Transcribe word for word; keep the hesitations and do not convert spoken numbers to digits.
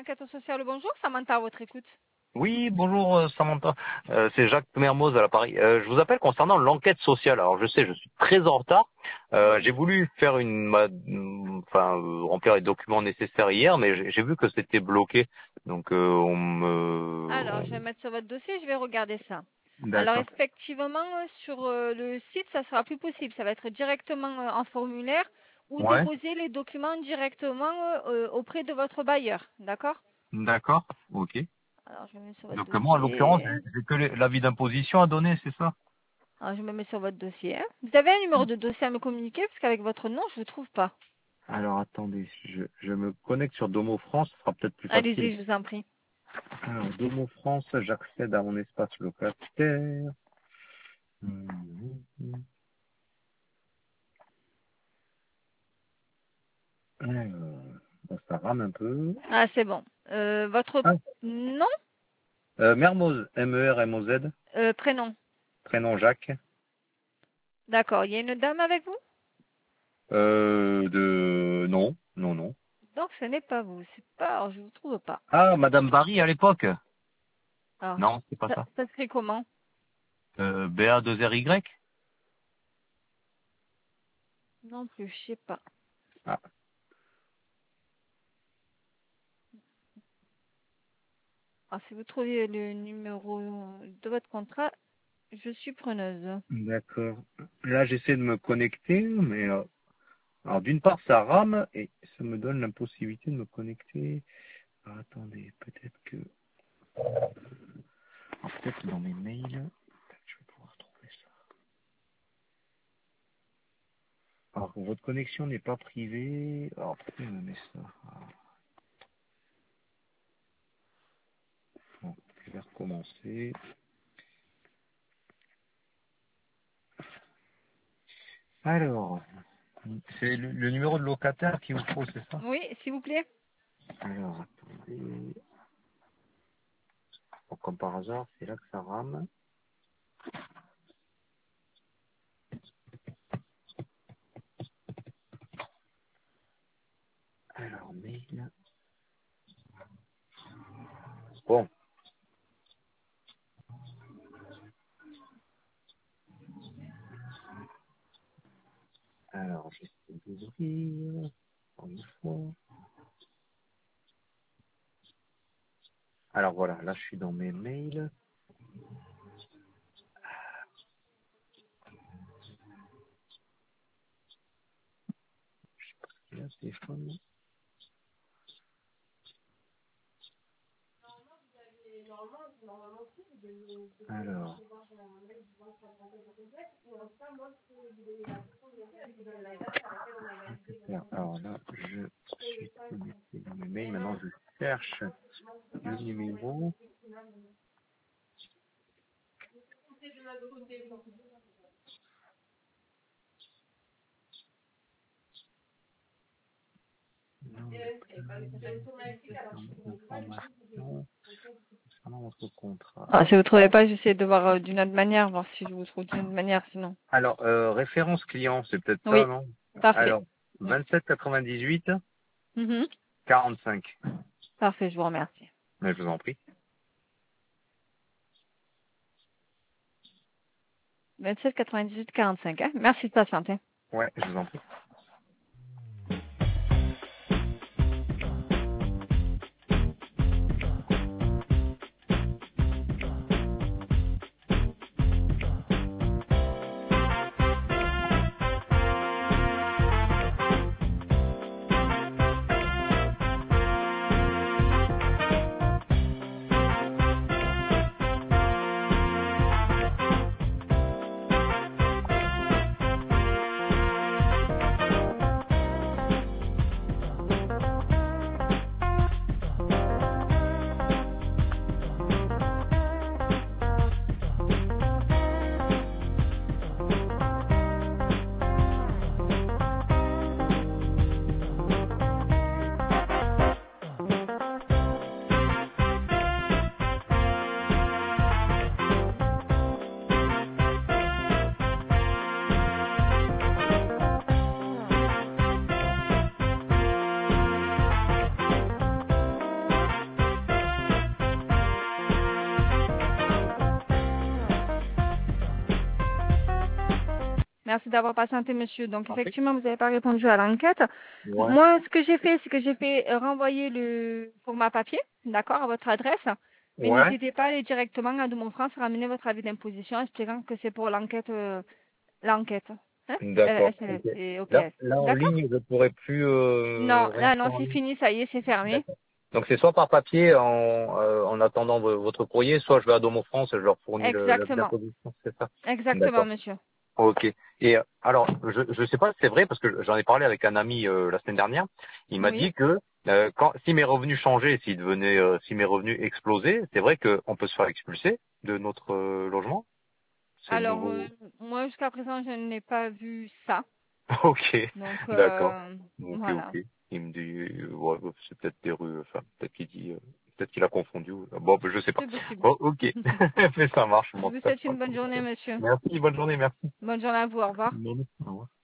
enquête sociale, bonjour, Samantha à votre écoute. Oui, bonjour euh, Samantha. Euh, c'est Jacques Mermoz à l'appareil. Euh, je vous appelle concernant l'enquête sociale. Alors je sais, je suis très en retard. Euh, j'ai voulu faire une, ma- enfin euh, remplir les documents nécessaires hier, mais j'ai j'ai vu que c'était bloqué. Donc euh, on me. Alors, je vais on- mettre sur votre dossier, je vais regarder ça. Alors, D'accord. effectivement, euh, sur euh, le site, ça sera plus possible. Ça va être directement euh, en formulaire ou Ouais. déposer les documents directement euh, euh, auprès de votre bailleur. D'accord? D'accord. Ok. Alors, je me mets sur votre Donc moi, en l'occurrence, dossier. j'ai j'ai que les- l'avis d'imposition à donner, c'est ça? Alors, je me mets sur votre dossier. hein. Vous avez un numéro de dossier à me communiquer? Parce qu'avec votre nom, je ne le trouve pas. Alors attendez, je, je me connecte sur Domo France, ce sera peut-être plus facile. Allez-y, je vous en prie. Alors, Domo France, j'accède à mon espace locataire. Mhm. Alors, bon, ça rame un peu. Ah, c'est bon. Euh, votre Ah. nom? Euh, Mermoz, M E R M O Z, Euh, prénom. prénom Jacques. D'accord. Il y a une dame avec vous? Euh, de... Non, non, non. Donc, ce n'est pas vous. C'est pas. Alors, je vous trouve pas. Ah, Madame Barry à l'époque? Alors, Non, c'est pas ça, ça. ça se crée comment? Euh, B A deux R Y? Non plus, je sais pas. Ah, Alors, si vous trouvez le numéro de votre contrat, je suis preneuse. d'accord. Là, j'essaie de me connecter, mais... euh, Alors, d'une part, ça rame, et ça me donne l'impossibilité de me connecter. Alors, attendez, peut-être que... Alors, peut-être dans mes mails... Je vais pouvoir trouver ça. Alors, votre connexion n'est pas privée. Alors, pourquoi il me met ça? Ah, bon, je vais recommencer. Alors, c'est le, le numéro de locataire qu'il vous faut, c'est ça? Oui, s'il vous plaît. Alors, attendez. Bon, comme par hasard, c'est là que ça rame. Alors, mail. Bon. Alors, j'essaie d'ouvrir. Encore une fois. Alors voilà, là je suis dans mes mails. Je sais pas ce qu'il y a, ce téléphone. Alors. Alors là, je suis connecté dans mes mails. Maintenant, je cherche le numéro. Non, information concernant votre contrat. Ah, si vous ne trouvez pas, j'essaie de voir euh, d'une autre manière, voir si je vous trouve d'une autre manière, sinon. Alors, euh, référence client, c'est peut-être ça, Oui, non? parfait. Alors, vingt-sept quatre-vingt-dix-huit Mhm. quarante-cinq. Parfait, je vous remercie. Mais je vous en prie. vingt-sept quatre-vingt-dix-huit quarante-cinq. Hein. Merci de patienter. Ouais, je vous en prie. Merci d'avoir patienté, monsieur. Donc, En fait. effectivement, vous n'avez pas répondu à l'enquête. Ouais. Moi, ce que j'ai fait, c'est que j'ai fait euh, renvoyer le format papier, d'accord, à votre adresse. Mais Ouais. n'hésitez pas à aller directement à Domon France, ramener votre avis d'imposition expliquant que c'est pour l'enquête, euh, l'enquête. Hein? Euh, D'accord. S N S Ok. et Là, O P S. là en D'accord? ligne, je pourrais plus euh, Non, rien là, non, faire en c'est ligne. fini, ça y est, c'est fermé. D'accord. Donc c'est soit par papier en, euh, en attendant v- votre courrier, soit je vais à Domo France et je leur fournis le, le- la Exactement. position, c'est ça? Exactement, D'accord. monsieur. Ok. Et euh, alors, je je sais pas si c'est vrai parce que j'en ai parlé avec un ami euh, la semaine dernière. Il m'a Oui. dit que euh, quand si mes revenus changeaient, s'ils devenaient, euh, si mes revenus explosaient, c'est vrai qu'on peut se faire expulser de notre euh, logement. C'est le Alors, euh, nouveau. moi, jusqu'à présent, je n'ai pas vu ça. Ok. Donc, D'accord. euh, Ok, voilà. ok. Il me dit, euh, ouais, bah, c'est peut-être des rues, enfin, peut-être qu'il dit, euh, peut-être qu'il a confondu. ou- Bon, bah, je sais pas. C'est possible. Bon, ok. Mais ça marche, Je moi. vous souhaite une bonne journée, monsieur. Merci, bonne journée, merci. Bonne journée à vous. Au revoir. Bonne journée. Au revoir.